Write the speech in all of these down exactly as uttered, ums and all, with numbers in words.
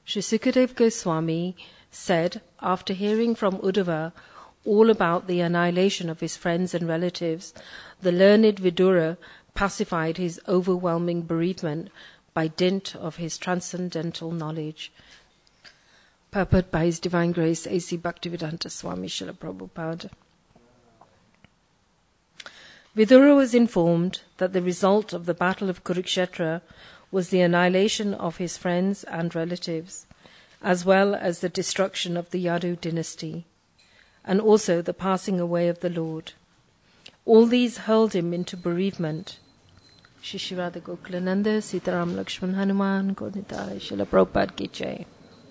Sri Sukadeva Goswami said, after hearing from Uddhava all about the annihilation of his friends and relatives, the learned Vidura pacified his overwhelming bereavement by dint of his transcendental knowledge. Purport by His Divine Grace A C Bhaktivedanta Swami Srila Prabhupada. Vidura was informed that the result of the battle of Kurukshetra was the annihilation of his friends and relatives, as well as the destruction of the Yadu dynasty, and also the passing away of the Lord. All these hurled him into bereavement. Shri Shri Radha Gokulananda, Sitaram Lakshman Hanuman, Kodnitai, Srila Prabhupada Ki Jai.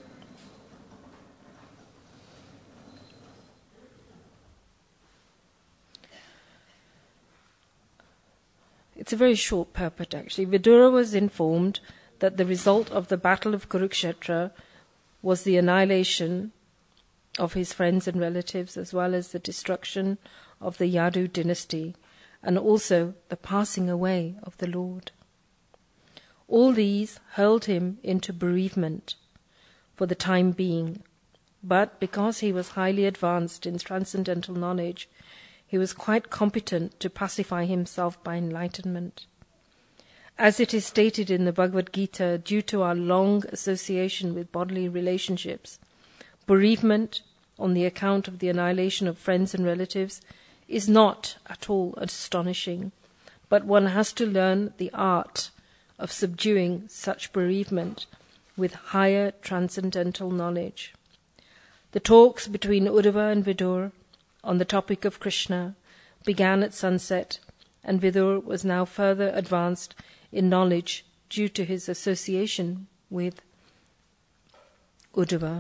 It's a very short purport, actually. Vidura was informed that the result of the battle of Kurukshetra was the annihilation of his friends and relatives, as well as the destruction of the Yadu dynasty, and also the passing away of the Lord. All these hurled him into bereavement for the time being, but because he was highly advanced in transcendental knowledge, he was quite competent to pacify himself by enlightenment. As it is stated in the Bhagavad Gita, due to our long association with bodily relationships, bereavement on the account of the annihilation of friends and relatives is not at all astonishing, but one has to learn the art of subduing such bereavement with higher transcendental knowledge. The talks between Uddhava and Vidura on the topic of Krishna began at sunset, and Vidura was now further advanced in knowledge due to his association with Uddhava.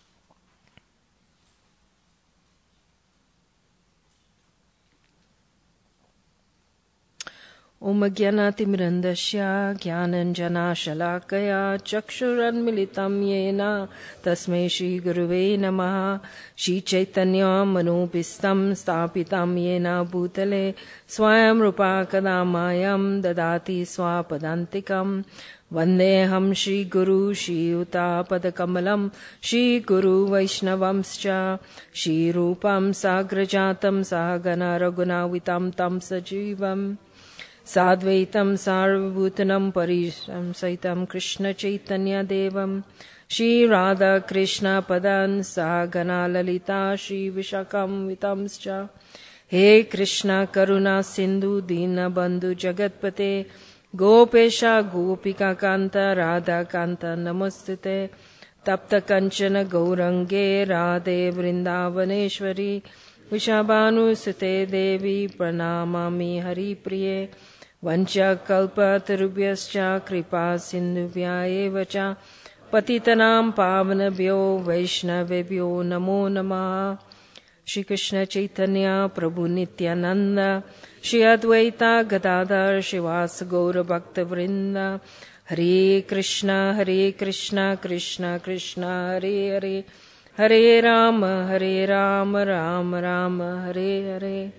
Om Jnanatimrandasya Jnananjana Shalakaya Chakshuranmilitam Yena Tasmai Shri Guruve Namaha Shri Chaitanya Manobhistam Stapitam Yena Bhutale Swayam Rupa Kadamayam Dadati Swapadantikam Vandeham Shri Guru Shri Yuta Padakamalam Shri Guru Vaishnavamscha Shri Rupam Sagrajatam Sahagana Ragunavitam Tam Sajivam Sadvaitam Sarvabhutanam Parishram Saitam Krishna Chaitanya Devam Shri Radha Krishna Padan Sahagana Lalita Shri Vishakam Vitamscha He Krishna Karuna Sindhu Dina Bandhu Jagatpate Gopesha Gopika Kanta Radha Kanta Namostite Tapta Kanchana Gaurange Radhe Vrindavaneshwari Vishabhanu Sute Devi Pranamami Hari Priye Vancha Kalpa Tarubhyascha Kripa Sindhubhya Evacha Patitanam Pavanabhyo Vaishnavebhyo Namo Namaha Shri Krishna Chaitanya Prabhu Nityananda Shri Advaita Gadadhar Shivasa Gaura Bhakta Vrinda Hare Krishna Hare Krishna Krishna Krishna Hare Hare Hare Rama, Hare Rama, Rama Rama, Hare Hare.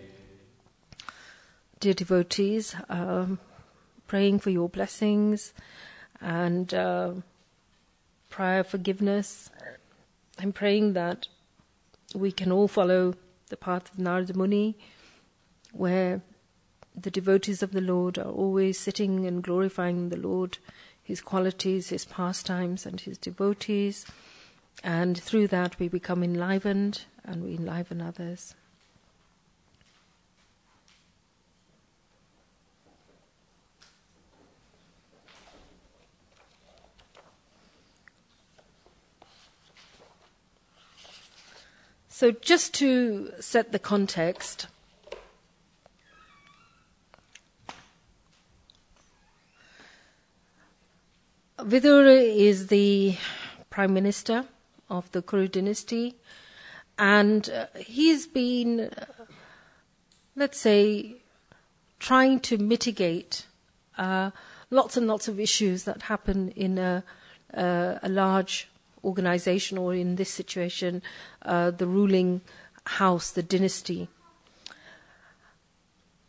Dear devotees, um, praying for your blessings and uh, prior forgiveness. I'm praying that we can all follow the path of Narada Muni, where the devotees of the Lord are always sitting and glorifying the Lord, His qualities, His pastimes, and His devotees. And through that we become enlivened and we enliven others. So just to set the context, Vidura is the Prime Minister of the Kuru dynasty, and uh, he's been, uh, let's say, trying to mitigate uh, lots and lots of issues that happen in a, uh, a large organization, or in this situation, uh, the ruling house, the dynasty.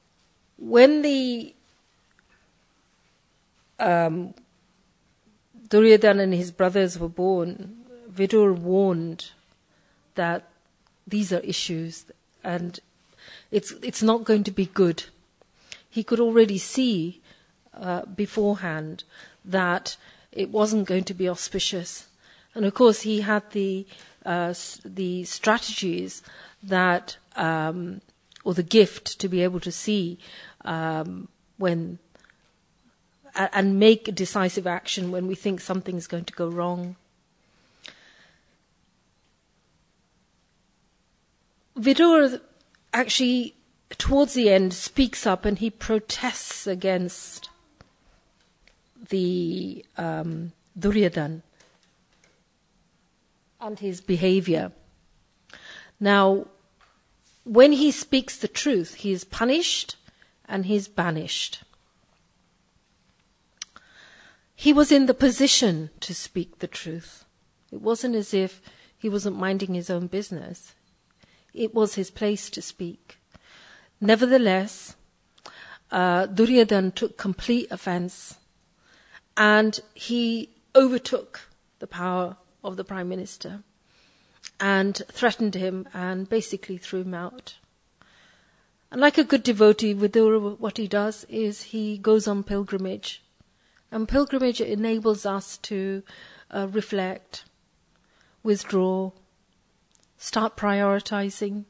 When the um, Duryodhana and his brothers were born, Vidur warned that these are issues and it's it's not going to be good. He could already see uh, beforehand that it wasn't going to be auspicious. And of course he had the uh, the strategies that, um, or the gift to be able to see um, when and make decisive action when we think something's going to go wrong. Vidur actually, towards the end, speaks up and he protests against the um, Duryodhana and his behavior. Now, when he speaks the truth, he is punished and he is banished. He was in the position to speak the truth. It wasn't as if he wasn't minding his own business. It was his place to speak. Nevertheless, uh, Duryodhana took complete offense and he overtook the power of the Prime Minister and threatened him and basically threw him out. And like a good devotee, Vidura, what he does is he goes on pilgrimage. And pilgrimage enables us to uh, reflect, withdraw, start prioritizing.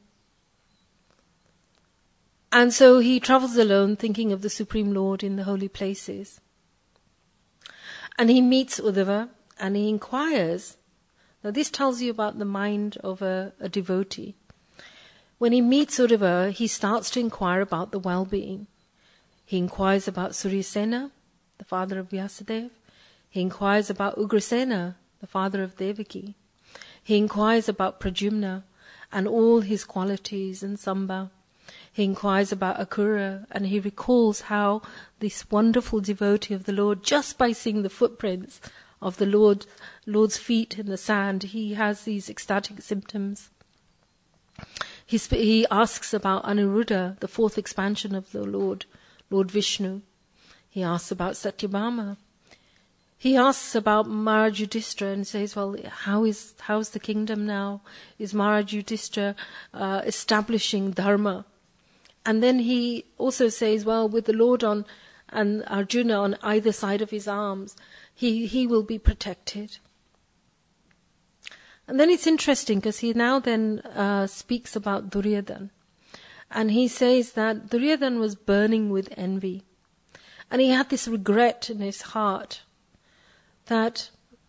And so he travels alone thinking of the Supreme Lord in the holy places. And he meets Uddhava and he inquires. Now this tells you about the mind of a, a devotee. When he meets Uddhava, he starts to inquire about the well-being. He inquires about Suryasena, the father of Vyasadeva. He inquires about Ugrasena, the father of Devaki. He inquires about Pradyumna and all his qualities and Samba. He inquires about Akura and he recalls how this wonderful devotee of the Lord, just by seeing the footprints of the Lord, Lord's feet in the sand, he has these ecstatic symptoms. He, sp- he asks about Anuruddha, the fourth expansion of the Lord, Lord Vishnu. He asks about Satyabhama. He asks about Maharaj Yudhishthira and says, well, how is how's the kingdom now? Is Maharaj Yudhishthira uh, establishing dharma? And then he also says, well, with the Lord on and Arjuna on either side of his arms, he, he will be protected. And then it's interesting because he now then uh, speaks about Duryodhana. And he says that Duryodhana was burning with envy. And he had this regret in his heart that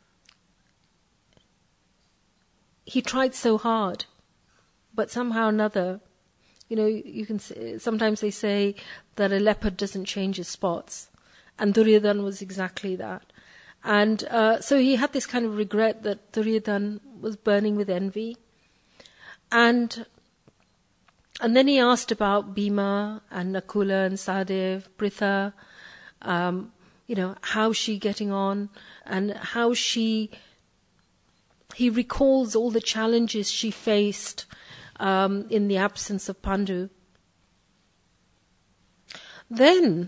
he tried so hard, but somehow or another, you know, you can say, sometimes they say that a leopard doesn't change his spots, and Duryodhana was exactly that. And uh, so he had this kind of regret that Duryodhana was burning with envy. And and then he asked about Bhima and Nakula and Sahadev, Pritha, um, you know, how's she getting on, and how she, he recalls all the challenges she faced um, in the absence of Pandu. Then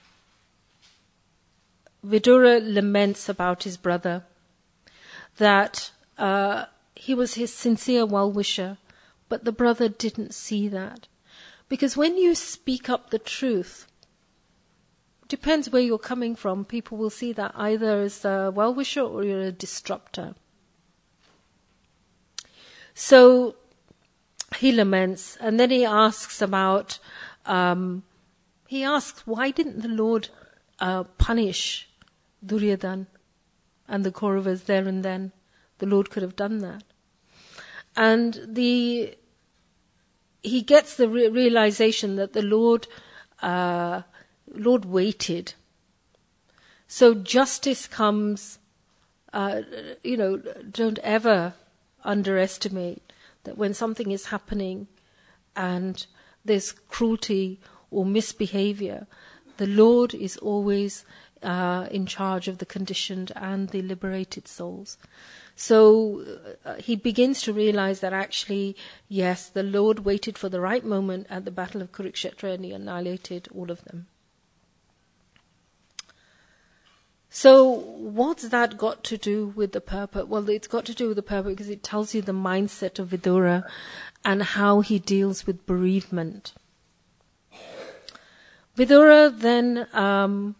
Vidura laments about his brother, that uh, he was his sincere well-wisher, but the brother didn't see that. Because when you speak up the truth, depends where you're coming from, people will see that either as a well-wisher or you're a disruptor. So he laments, and then he asks about, um, he asks, why didn't the Lord uh, punish Duryodhana and the Kauravas there and then? The Lord could have done that. And the he gets the re- realization that the Lord uh, Lord waited. So justice comes, uh, you know, don't ever underestimate that when something is happening and there's cruelty or misbehavior, the Lord is always uh, in charge of the conditioned and the liberated souls. So uh, he begins to realize that actually, yes, the Lord waited for the right moment at the Battle of Kurukshetra and he annihilated all of them. So what's that got to do with the purport? Well, it's got to do with the purport because it tells you the mindset of Vidura and how he deals with bereavement. Vidura then, um,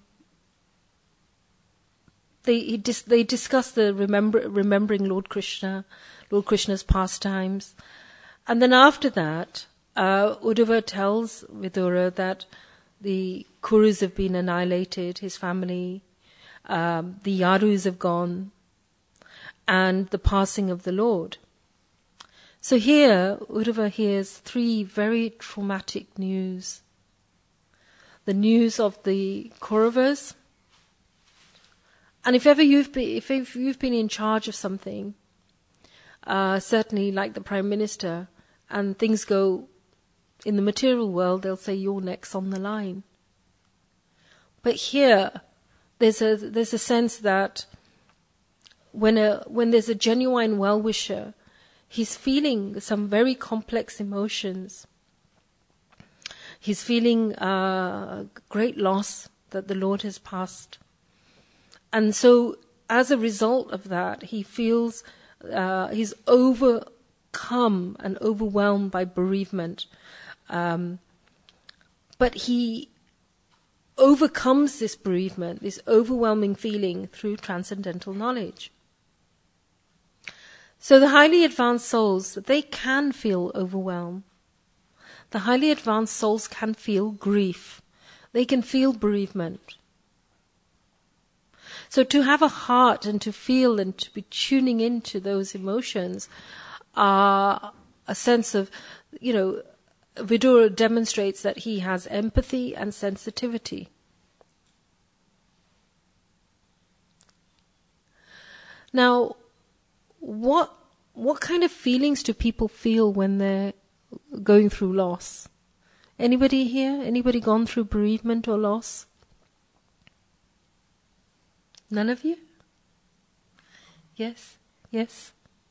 they, he dis- they discuss the remember- remembering Lord Krishna, Lord Krishna's pastimes. And then after that, uh, Uddhava tells Vidura that the Kurus have been annihilated, his family, um, the Yadus have gone, and the passing of the Lord. So here, Uddhava hears three very traumatic news. The news of the Kauravas. And if ever you've been, if, if you've been in charge of something, uh, certainly like the Prime Minister, and things go in the material world, they'll say you're next on the line. But here, there's a there's a sense that when a when there's a genuine well-wisher, he's feeling some very complex emotions. He's feeling uh, great loss that the Lord has passed. And so as a result of that, he feels uh, he's overcome and overwhelmed by bereavement. Um, but he overcomes this bereavement, this overwhelming feeling, through transcendental knowledge. So the highly advanced souls, they can feel overwhelmed. The highly advanced souls can feel grief. They can feel bereavement. So to have a heart and to feel and to be tuning into those emotions are a sense of, you know, Vidura demonstrates that he has empathy and sensitivity. Now, what what kind of feelings do people feel when they're going through loss? Anybody here? Anybody gone through bereavement or loss? None of you? Yes? Yes?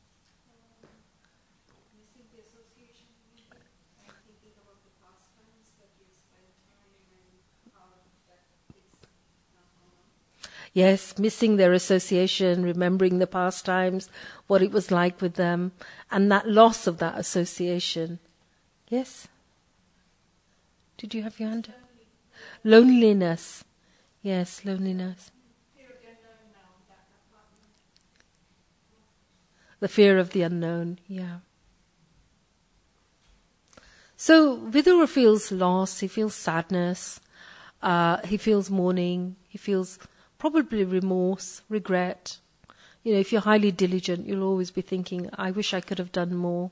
Yes, missing their association, remembering the past times, what it was like with them, and that loss of that association. Yes? Did you have your hand up? Loneliness. Yes, loneliness. The fear of the unknown, yeah. So Vidura feels loss, he feels sadness, uh, he feels mourning, he feels probably remorse, regret. You know, if you're highly diligent, you'll always be thinking, I wish I could have done more.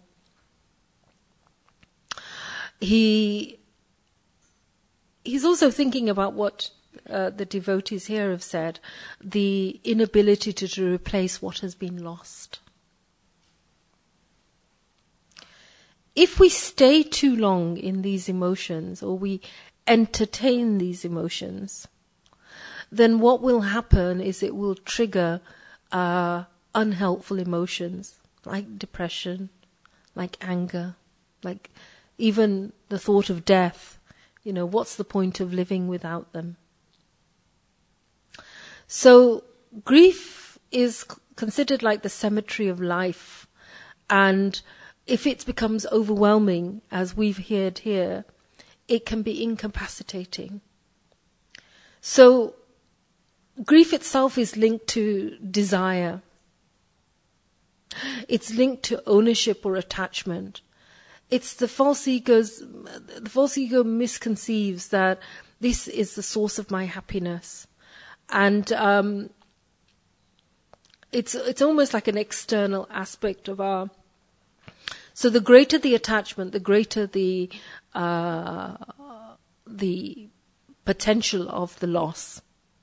He he's also thinking about what uh, the devotees here have said, the inability to, to replace what has been lost. If we stay too long in these emotions, or we entertain these emotions, then what will happen is it will trigger uh, unhelpful emotions like depression, like anger, like even the thought of death. You know, what's the point of living without them? So grief is considered like the cemetery of life, and if it becomes overwhelming, as we've heard here, it can be incapacitating. So grief itself is linked to desire. It's linked to ownership or attachment. It's the false ego's, the false ego misconceives that this is the source of my happiness. And um, it's it's almost like an external aspect of our. So the greater the attachment, the greater the uh, the potential of the loss.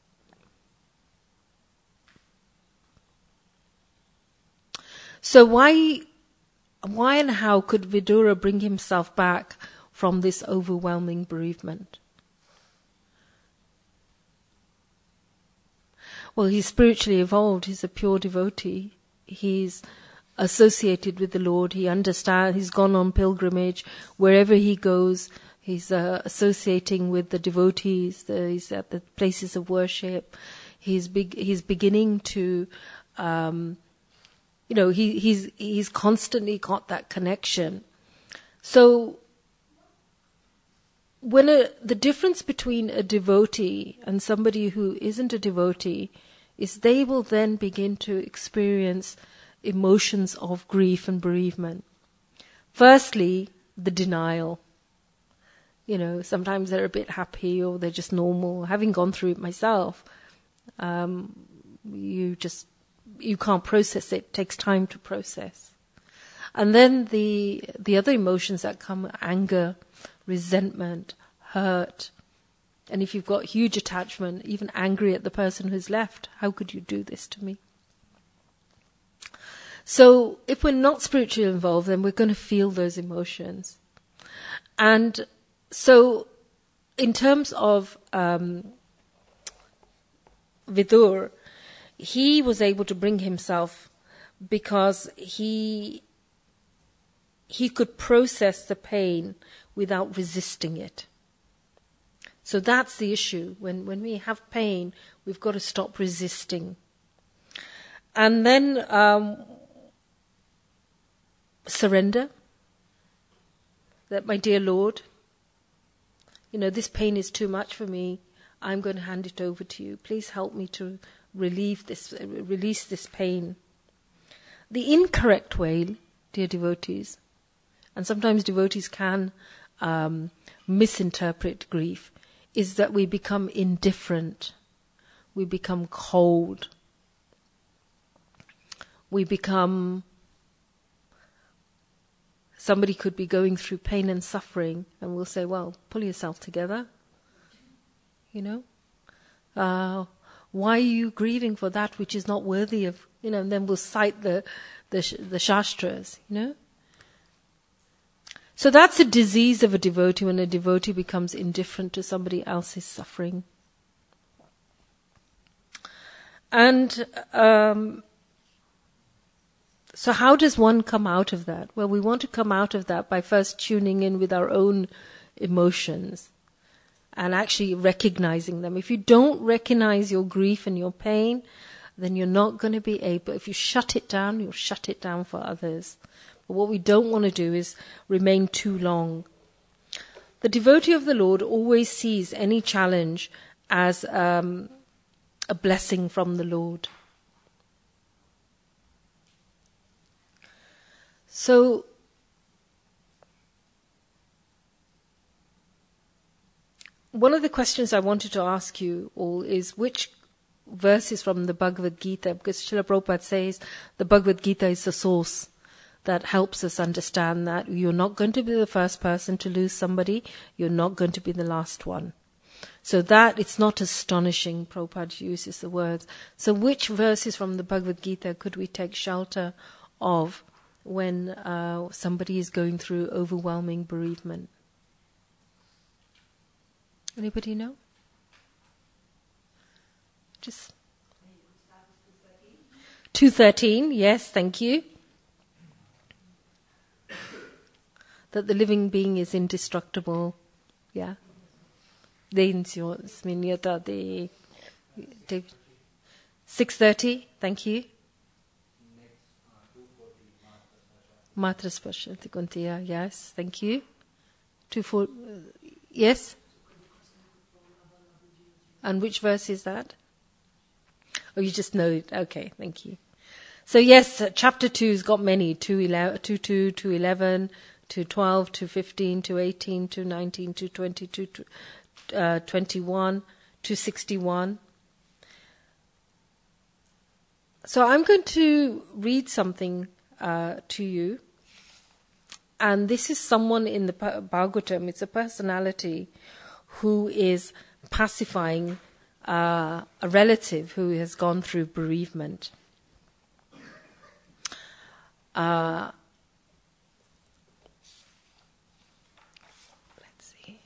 So why, why and how could Vidura bring himself back from this overwhelming bereavement? Well, he's spiritually evolved. He's a pure devotee. He's associated with the Lord. He understands. He's gone on pilgrimage. Wherever he goes, he's uh, associating with the devotees. The, he's at the places of worship. He's big. He's beginning to, um, you know, he, he's he's constantly got that connection. So, when a, the difference between a devotee and somebody who isn't a devotee is they will then begin to experience emotions of grief and bereavement. Firstly, the denial. You know, sometimes they're a bit happy or they're just normal. Having gone through it myself, um, you just, you can't process it. It takes time to process. And then the the other emotions that come, anger, resentment, hurt. And if you've got huge attachment, even angry at the person who's left, how could you do this to me? So if we're not spiritually involved, then we're going to feel those emotions. And so in terms of um, Vidur, he was able to bring himself because he he could process the pain without resisting it. So that's the issue. When when we have pain, we've got to stop resisting. And then um, surrender. That, my dear Lord, you know, this pain is too much for me. I'm going to hand it over to you. Please help me to relieve this, uh, release this pain. The incorrect way, dear devotees, and sometimes devotees can um, misinterpret grief, is that we become indifferent. We become cold. We become... Somebody could be going through pain and suffering, and we'll say, well, pull yourself together. You know? Uh, why are you grieving for that which is not worthy of, you know, and then we'll cite the, the, the Shastras, you know? So that's a disease of a devotee, when a devotee becomes indifferent to somebody else's suffering. And um, so how does one come out of that? Well, we want to come out of that by first tuning in with our own emotions and actually recognizing them. If you don't recognize your grief and your pain, then you're not going to be able, if you shut it down, you'll shut it down for others. But what we don't want to do is remain too long. The devotee of the Lord always sees any challenge as um, a blessing from the Lord. So, one of the questions I wanted to ask you all is which verses from the Bhagavad Gita, because Srila Prabhupada says the Bhagavad Gita is the source that helps us understand that you're not going to be the first person to lose somebody, you're not going to be the last one. So that, it's not astonishing, Prabhupada uses the words. So which verses from the Bhagavad Gita could we take shelter of when uh, somebody is going through overwhelming bereavement? Anybody know? Just two thirteen, yes, thank you. That the living being is indestructible. Yeah. six thirty, thank you. Matra Spashanti Kuntiya, yes, thank you. Two four, uh, yes? And which verse is that? Oh, you just know it. Okay, thank you. So yes, uh, chapter two's got many. two, eleven, two, two, two, eleven, two, twelve, two, fifteen, two, eighteen, two, nineteen, two, twenty, two, uh, twenty-one, two, sixty-one. So I'm going to read something uh, to you. And this is someone in the Bhagavatam. It's a personality who is pacifying uh, a relative who has gone through bereavement. Uh, let's see.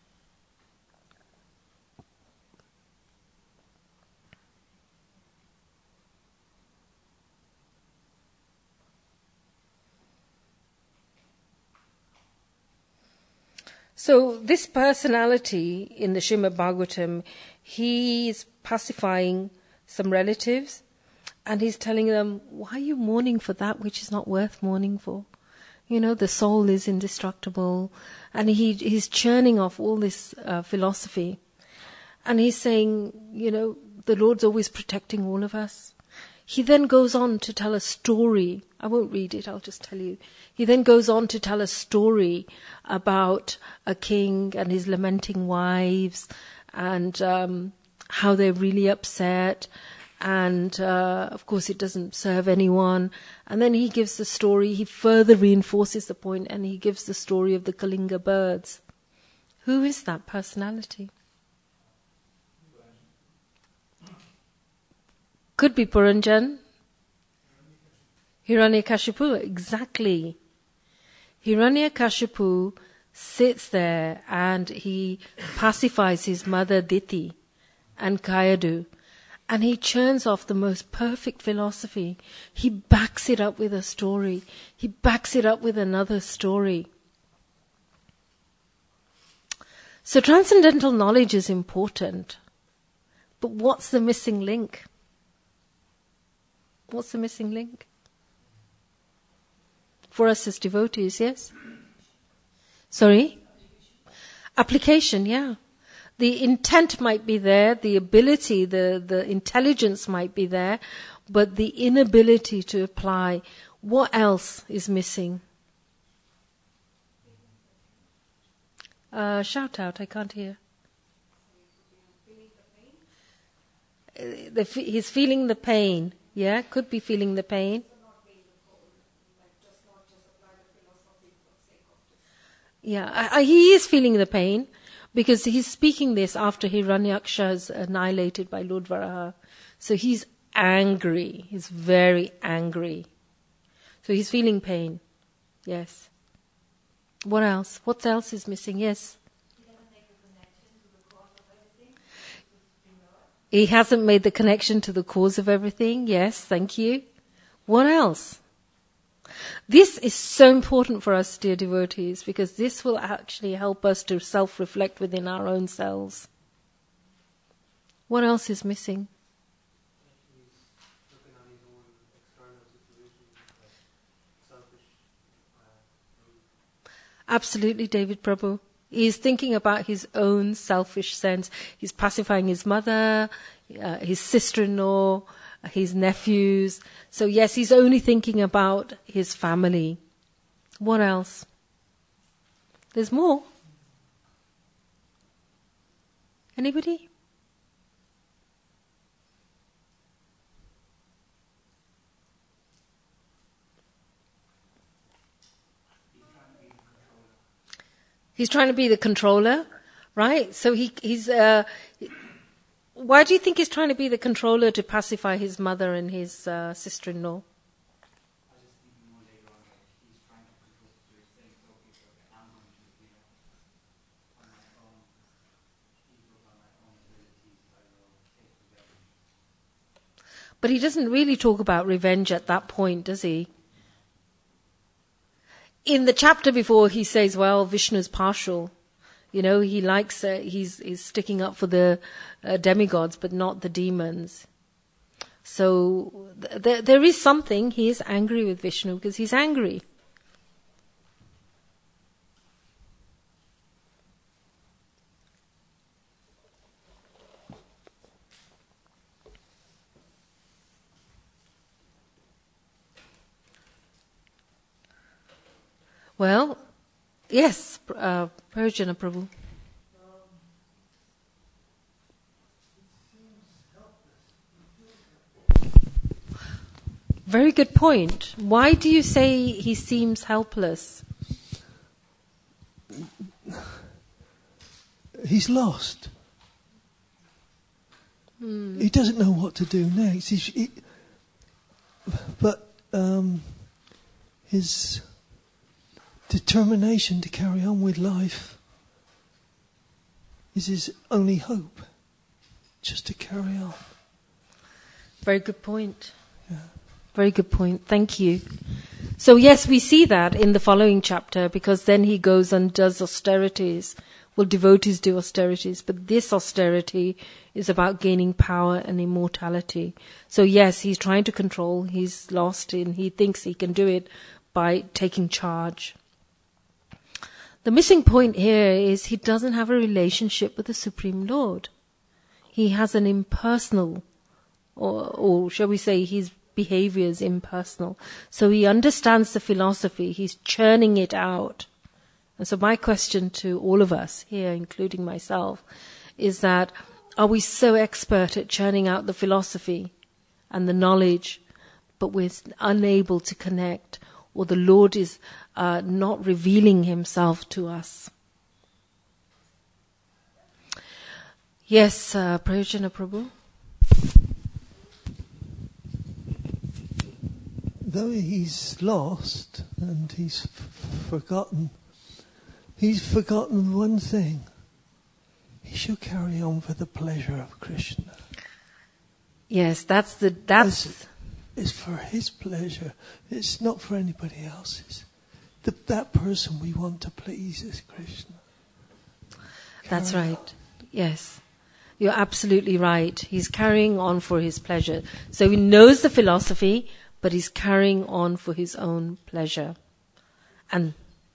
So this personality in the Srimad Bhagavatam, he is pacifying some relatives, and he's telling them, why are you mourning for that which is not worth mourning for? You know, the soul is indestructible. And he he's churning off all this uh, philosophy. And he's saying, you know, the Lord's always protecting all of us. He then goes on to tell a story. I won't read it, I'll just tell you. He then goes on to tell a story about a king and his lamenting wives, and um, how they're really upset. And, uh, of course, it doesn't serve anyone. And then he gives the story, he further reinforces the point, and he gives the story of the Kalinga birds. Who is that personality? Could be Puranjan. Hiranyakashipu, exactly. Hiranyakashipu sits there and he pacifies his mother Diti and Kayadu. And he churns off the most perfect philosophy. He backs it up with a story. He backs it up with another story. So transcendental knowledge is important. But what's the missing link? What's the missing link? For us as devotees, yes? Sorry? Application, yeah. The intent might be there, the ability, the, the intelligence might be there, but the inability to apply. What else is missing? Uh, shout out, I can't hear. The, he's feeling the pain. Yeah, could be feeling the pain. Yeah, I, I, he is feeling the pain. Because he's speaking this after Hiranyaksha is annihilated by Lord Varaha. So he's angry. He's very angry. So he's feeling pain. Yes. What else? What else is missing? Yes. He hasn't made the connection to the cause of everything. Yes, thank you. What else? This is so important for us, dear devotees, because this will actually help us to self-reflect within our own selves. What else is missing? Absolutely, David Prabhu. He's thinking about his own selfish sense. He's pacifying his mother, uh, his sister-in-law, his nephews. So yes, he's only thinking about his family. What else? There's more. Anybody? He's trying to be the controller, right? So he he's. Uh, why do you think he's trying to be the controller to pacify his mother and his uh, sister-in-law? But he doesn't really talk about revenge at that point, does he? In the chapter before, he says, well, Vishnu's partial. You know, he likes, uh, he's, he's sticking up for the uh, demigods, but not the demons. So th- there, there is something, he is angry with Vishnu because he's angry. Well, yes, uh, Prajana Prabhu. Very good point. Why do you say he seems helpless? He's lost. Hmm. He doesn't know what to do next. He's, he, but um, his determination to carry on with life is his only hope. Just to carry on. Very good point. Yeah. Very good point. Thank you. So yes, we see that in the following chapter, because then he goes and does austerities well, devotees do austerities, but this austerity is about gaining power and immortality. So yes, he's trying to control, he's lost and he thinks he can do it by taking charge. The missing point here is he doesn't have a relationship with the Supreme Lord. He has an impersonal, or, or shall we say his behavior is impersonal. So he understands the philosophy, he's churning it out. And so my question to all of us here, including myself, is that are we so expert at churning out the philosophy and the knowledge, but we're unable to connect, or the Lord is uh, not revealing himself to us? Yes, uh, Prayojana Prabhu? Though he's lost and he's f- forgotten, he's forgotten one thing. He should carry on for the pleasure of Krishna. Yes, that's the that's. It's, it's for his pleasure. It's not for anybody else's. The, that person we want to please is Krishna. That's Carry right. on. Yes, you're absolutely right. He's carrying on for his pleasure. So he knows the philosophy, but he's carrying on for his own pleasure. And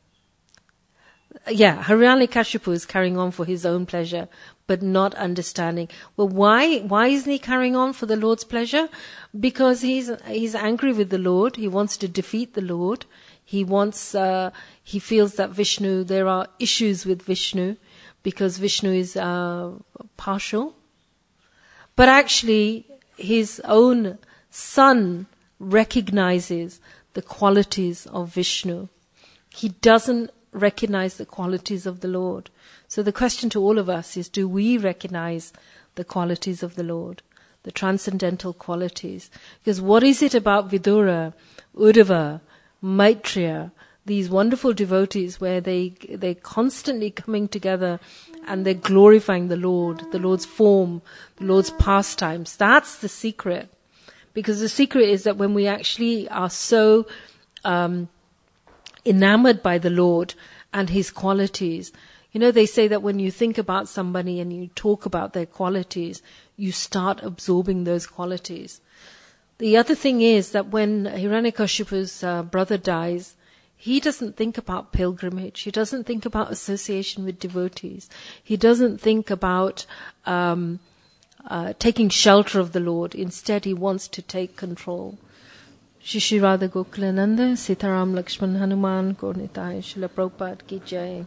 yeah, Hiranyakashipu is carrying on for his own pleasure, but not understanding. Well, why? Why isn't he carrying on for the Lord's pleasure? Because he's he's angry with the Lord. He wants to defeat the Lord. He wants. Uh, he feels that Vishnu. There are issues with Vishnu because Vishnu is uh, partial. But actually, his own son recognizes the qualities of Vishnu. He doesn't recognize the qualities of the Lord. So the question to all of us is, do we recognize the qualities of the Lord, the transcendental qualities? Because what is it about Vidura, Uddhava, Maitreya, these wonderful devotees where they, they're constantly coming together and they're glorifying the Lord, the Lord's form, the Lord's pastimes? That's the secret. Because the secret is that when we actually are so um, enamored by the Lord and his qualities, you know, they say that when you think about somebody and you talk about their qualities, you start absorbing those qualities. The other thing is that when Hiranyakashipu's uh, brother dies, he doesn't think about pilgrimage. He doesn't think about association with devotees. He doesn't think about um, uh, taking shelter of the Lord. Instead, he wants to take control. Shri Radha Gokulananda, Sitaram Lakshman Hanuman, Gaurnitai, Srila Prabhupada Ki Jai.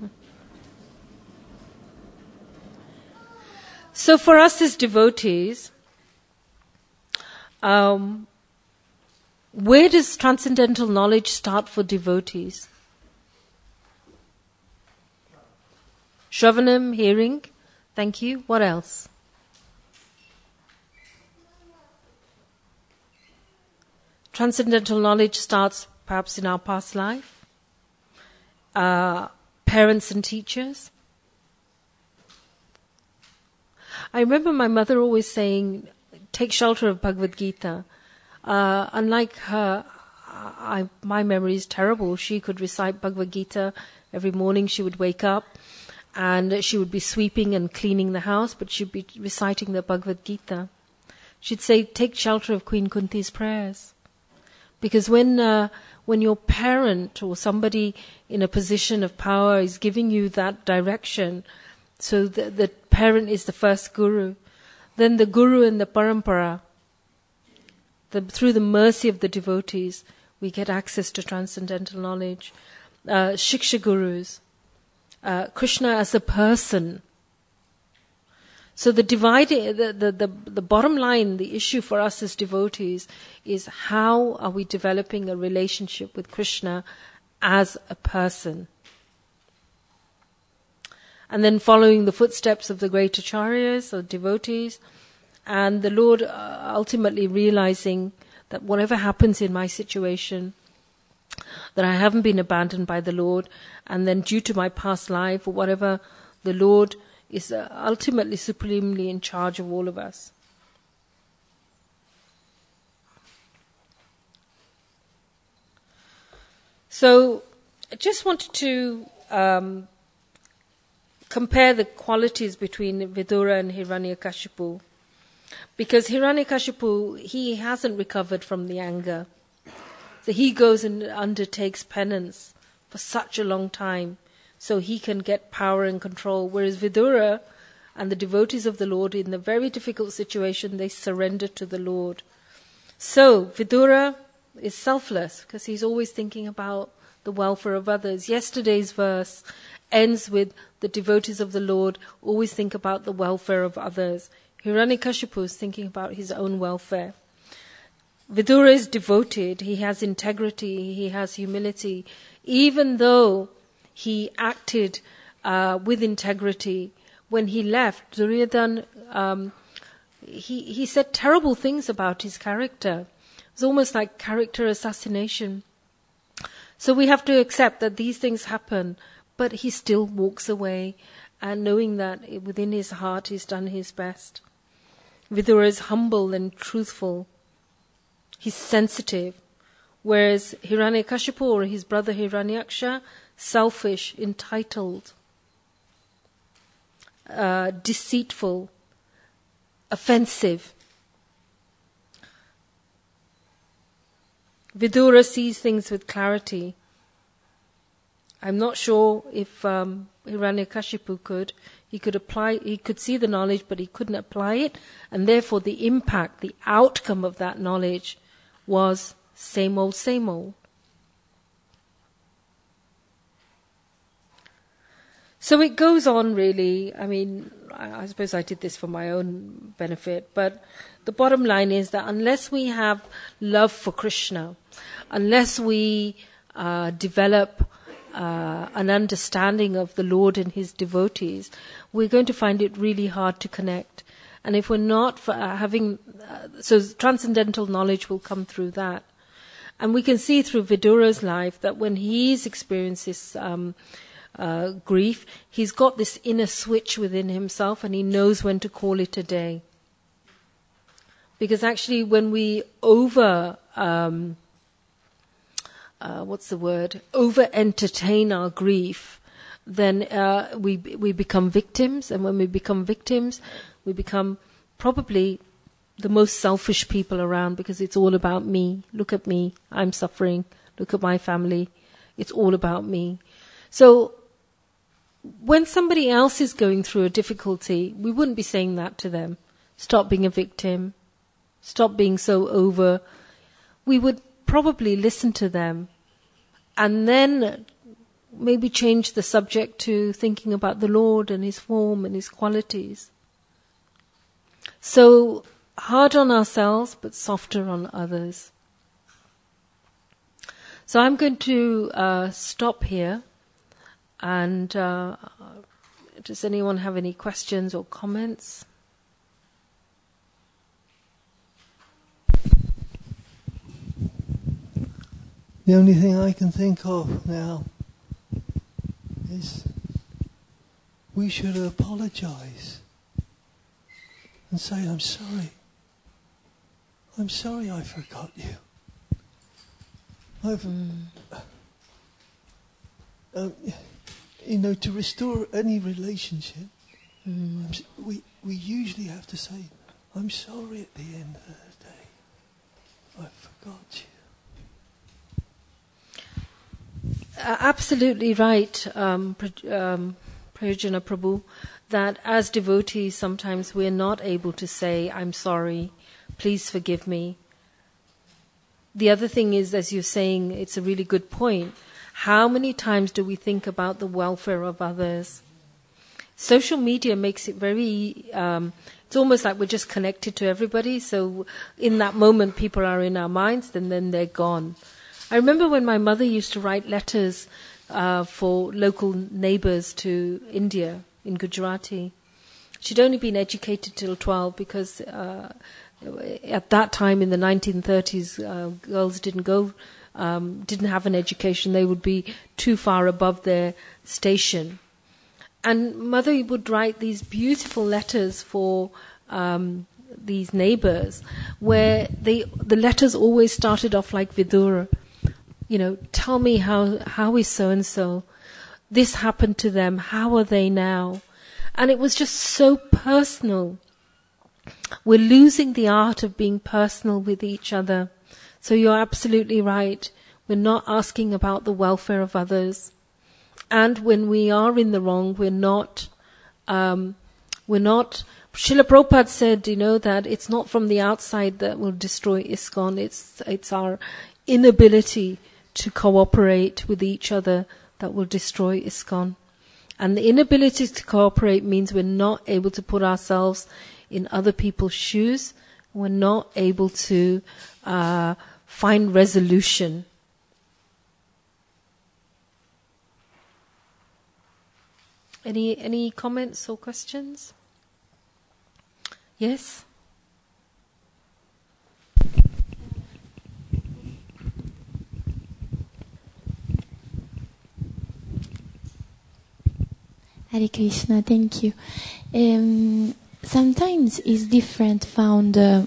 So for us as devotees, um, where does transcendental knowledge start for devotees? Shravanam, hearing. Thank you. What else? Transcendental knowledge starts perhaps in our past life. Uh, parents and teachers. I remember my mother always saying, take shelter of Bhagavad Gita. Uh, unlike her, I, my memory is terrible. She could recite Bhagavad Gita every morning. She would wake up and she would be sweeping and cleaning the house, but she'd be reciting the Bhagavad Gita. She'd say, take shelter of Queen Kunti's prayers. Because when uh, when your parent or somebody in a position of power is giving you that direction, so the, the parent is the first guru, then the guru and the parampara, the, through the mercy of the devotees, we get access to transcendental knowledge. Uh, Shiksha gurus, uh, Krishna as a person. So the divide, the, the, the, the bottom line, the issue for us as devotees is how are we developing a relationship with Krishna as a person? And then following the footsteps of the great acharyas or devotees, and the Lord uh, ultimately realizing that whatever happens in my situation, that I haven't been abandoned by the Lord, and then due to my past life or whatever, the Lord is uh, ultimately supremely in charge of all of us. So I just wanted to um, compare the qualities between Vidura and Hiranyakashipu. Because Hiranyakashipu, he hasn't recovered from the anger. So he goes and undertakes penance for such a long time so he can get power and control. Whereas Vidura and the devotees of the Lord, in a very difficult situation, they surrender to the Lord. So Vidura is selfless because he's always thinking about the welfare of others. Yesterday's verse ends with the devotees of the Lord always think about the welfare of others. Hiranyakashipu is thinking about his own welfare. Vidura is devoted, he has integrity, he has humility. Even though he acted uh, with integrity, when he left, Duryodhana, um, he, he said terrible things about his character. It was almost like character assassination. So we have to accept that these things happen, but he still walks away, and knowing that within his heart he's done his best. Vidura is humble and truthful. He's sensitive. Whereas Hiranyakashipu, or his brother Hiranyaksha, selfish, entitled, uh, deceitful, offensive. Vidura sees things with clarity. I'm not sure if um, Hiranyakashipu could. He could apply, he could see the knowledge, but he couldn't apply it, and therefore the impact, the outcome of that knowledge was same old, same old. So it goes on, really. I mean, I, I suppose I did this for my own benefit, but the bottom line is that unless we have love for Krishna, unless we uh, develop uh, an understanding of the Lord and His devotees, we're going to find it really hard to connect. And if we're not for, uh, having, uh, so transcendental knowledge will come through that. And we can see through Vidura's life that when he's experienced this um, uh, grief, he's got this inner switch within himself, and he knows when to call it a day. Because actually when we over, um, uh, what's the word, over-entertain our grief, then uh, we we become victims, and when we become victims, we become probably the most selfish people around, because it's all about me. Look at me, I'm suffering. Look at my family. It's all about me. So when somebody else is going through a difficulty, we wouldn't be saying that to them. Stop being a victim. Stop being so over. We would probably listen to them and then maybe change the subject to thinking about the Lord and His form and His qualities. So hard on ourselves, but softer on others. So I'm going to uh, stop here. And uh, does anyone have any questions or comments? The only thing I can think of now is we should apologize and say, I'm sorry. I'm sorry I forgot you. I've, mm. uh, you know, to restore any relationship, mm. we we usually have to say, I'm sorry at the end of the day. I forgot you. Uh, absolutely right, um, um, Prayojana Prabhu, that as devotees sometimes we're not able to say, I'm sorry, please forgive me. The other thing is, as you're saying, it's a really good point. How many times do we think about the welfare of others? Social media makes it very, um, it's almost like we're just connected to everybody. So in that moment, people are in our minds, and then they're gone. I remember when my mother used to write letters uh, for local neighbors to India in Gujarati. She'd only been educated till twelve because uh, at that time in the nineteen thirties, uh, girls didn't go, um, didn't have an education. They would be too far above their station. And mother would write these beautiful letters for um, these neighbors, where they the letters always started off like Vidura. You know, tell me how how is so and so. This happened to them. How are they now? And it was just so personal. We're losing the art of being personal with each other. So you're absolutely right. We're not asking about the welfare of others. And when we are in the wrong, we're not, um, we're not, Srila Prabhupada said, you know, that it's not from the outside that will destroy ISKCON. It's, it's our inability to cooperate with each other that will destroy ISKCON. And the inability to cooperate means we're not able to put ourselves in other people's shoes. We're not able to uh, find resolution. Any any comments or questions? Yes? Hare Krishna, thank you. Um, sometimes it's different found uh,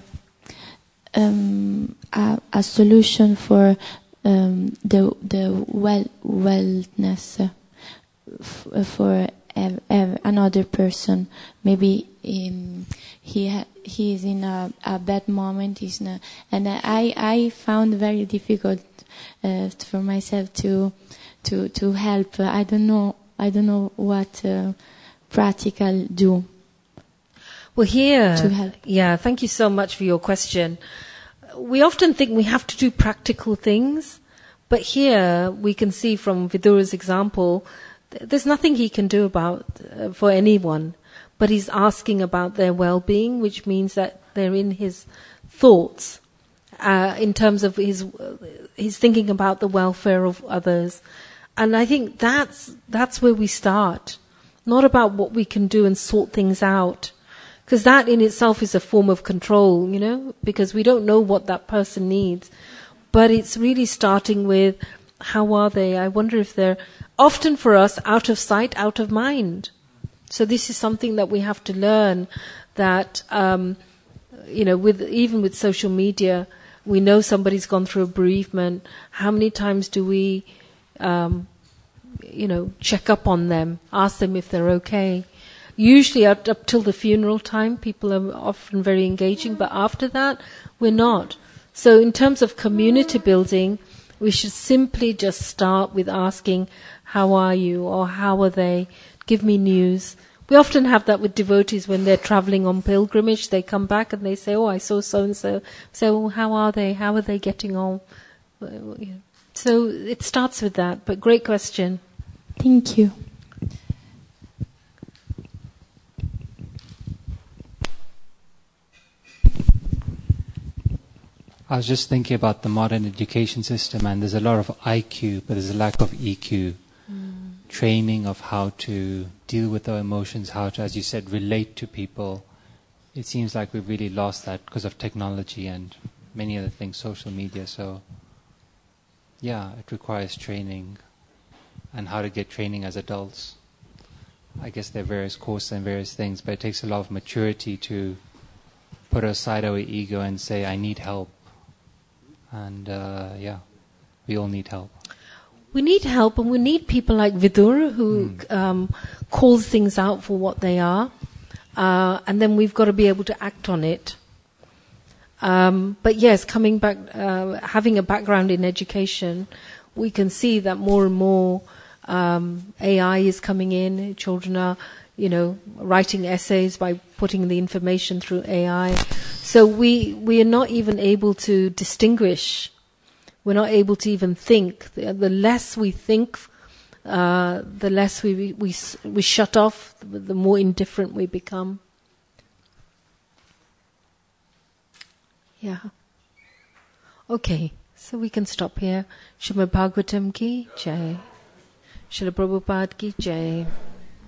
um, a, a solution for um, the the well wellness uh, f- for ev- ev- another person. Maybe um, he ha- he is in a, a bad moment, is not, and I I found very difficult uh, for myself to to to help. I don't know. I don't know what uh, practical do. Well, here, to help. Yeah, thank you so much for your question. We often think we have to do practical things, but here we can see from Vidura's example, th- there's nothing he can do about uh, for anyone, but he's asking about their well-being, which means that they're in his thoughts, uh, in terms of his, uh, he's thinking about the welfare of others. And I think that's that's where we start, not about what we can do and sort things out, because that in itself is a form of control, you know, because we don't know what that person needs. But it's really starting with, how are they? I wonder if they're, often for us, out of sight, out of mind. So this is something that we have to learn, that, um, you know, with even with social media, we know somebody's gone through a bereavement. How many times do we... Um, you know, check up on them, ask them if they're okay. Usually up, up till the funeral time, people are often very engaging, but after that, we're not. So in terms of community building, we should simply just start with asking, how are you, or how are they? Give me news. We often have that with devotees when they're traveling on pilgrimage. They come back and they say, oh, I saw so-and-so. So, well, how are they? How are they getting on? So it starts with that, but great question. Thank you. I was just thinking about the modern education system, and there's a lot of I Q, but there's a lack of E Q. Mm. Training of how to deal with our emotions, how to, as you said, relate to people. It seems like we've really lost that because of technology and many other things, social media. So, yeah, it requires training, and how to get training as adults. I guess there are various courses and various things, but it takes a lot of maturity to put aside our ego and say, I need help. And uh, yeah, we all need help. We need help, and we need people like Vidura who mm. um, calls things out for what they are, uh, and then we've got to be able to act on it. Um, but yes, coming back, uh, having a background in education, we can see that more and more um, A I is coming in. Children are, you know, writing essays by putting the information through A I. So we we are not even able to distinguish. We're not able to even think. The, the less we think, uh, the less we, we we we shut off. The, the more indifferent we become. Yeah. Okay, so we can stop here. Srimad Bhagavatam ki jai. Srila Prabhupada ki jai.